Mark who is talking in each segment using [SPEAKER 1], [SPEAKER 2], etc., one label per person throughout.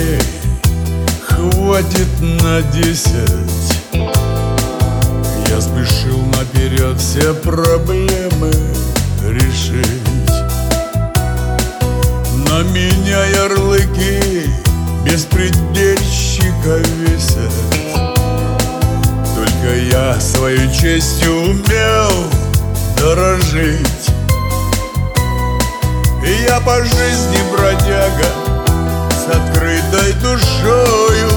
[SPEAKER 1] дней хватит на 10. Я спешил наперед все проблемы решить. На меня ярлыки беспредельщика весят. Только я своей честью умел дорожить. И я по жизни бродяга с открытой душою,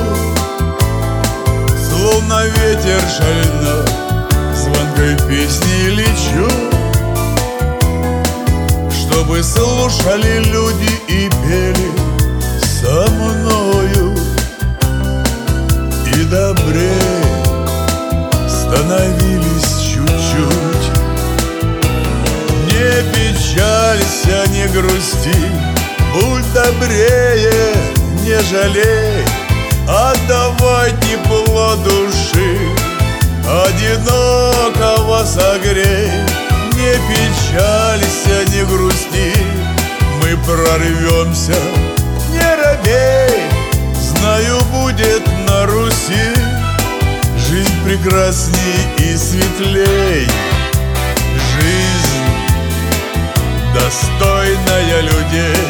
[SPEAKER 1] словно ветер шальной, звонкой песней лечу, чтобы слушали люди и пели со мною, и добрее становились чуть-чуть. Не печалься, не грусти, будь добрее, не жалей, отдавай тепло души, одинокого согрей. Не печалься, не грусти, мы прорвемся, не робей. Знаю, будет на Руси жизнь прекрасней и светлей. Жизнь, достойная людей.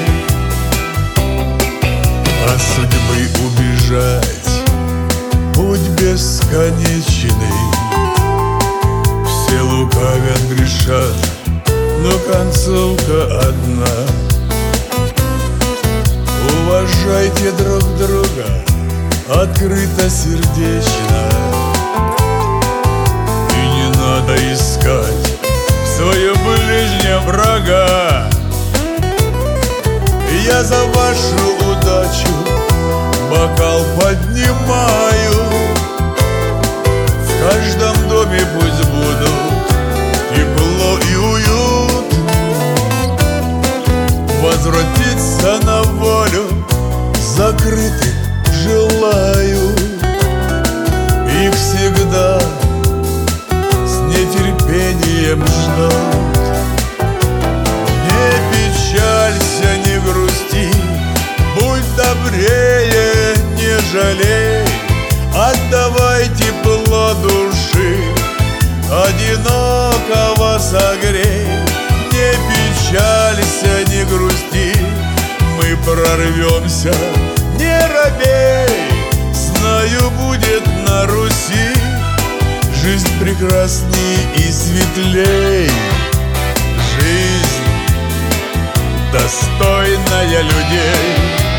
[SPEAKER 1] От судьбы убежать путь бесконечный. Все лукавят, грешат, но концовка одна. Уважайте друг друга открыто, сердечно. И не надо искать в своем ближнем врага. Я за вашу удачу бокал поднимаю. В каждом доме пусть будут тепло и уют. Возвратиться на волю закрытых желаю. Их всегда с нетерпением ждут. Не печалься, не грусти, будь добрее, не жалей, отдавай тепло души, одинокого согрей. Не печалься, не грусти, мы прорвемся, не робей. Знаю, будет на Руси жизнь прекрасней и светлей. Жизнь, достойная людей.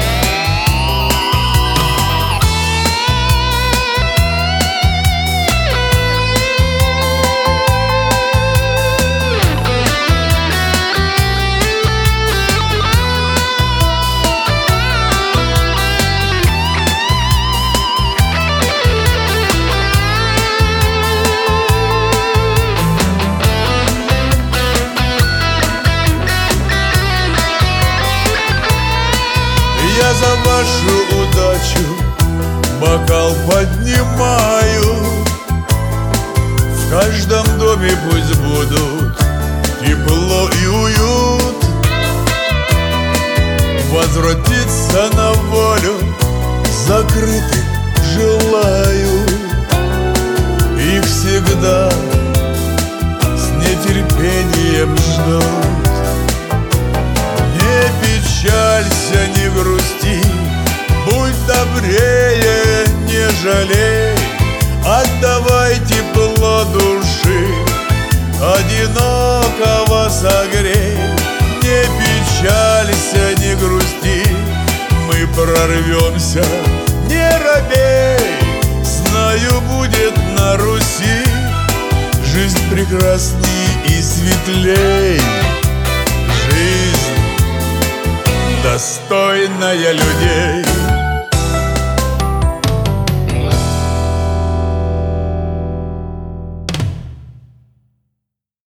[SPEAKER 1] Я за вашу удачу бокал поднимаю. В каждом доме пусть будут тепло и уют. Возвратиться на волю закрытых желаю. Их всегда с нетерпением ждут. Не печалься, не грусти, будь добрее, не жалей, отдавай тепло души, одинокого согрей. Не печалься, не грусти, мы прорвемся, не робей. Знаю, будет на Руси жизнь прекрасней и светлей. Жизнь, достойная людей.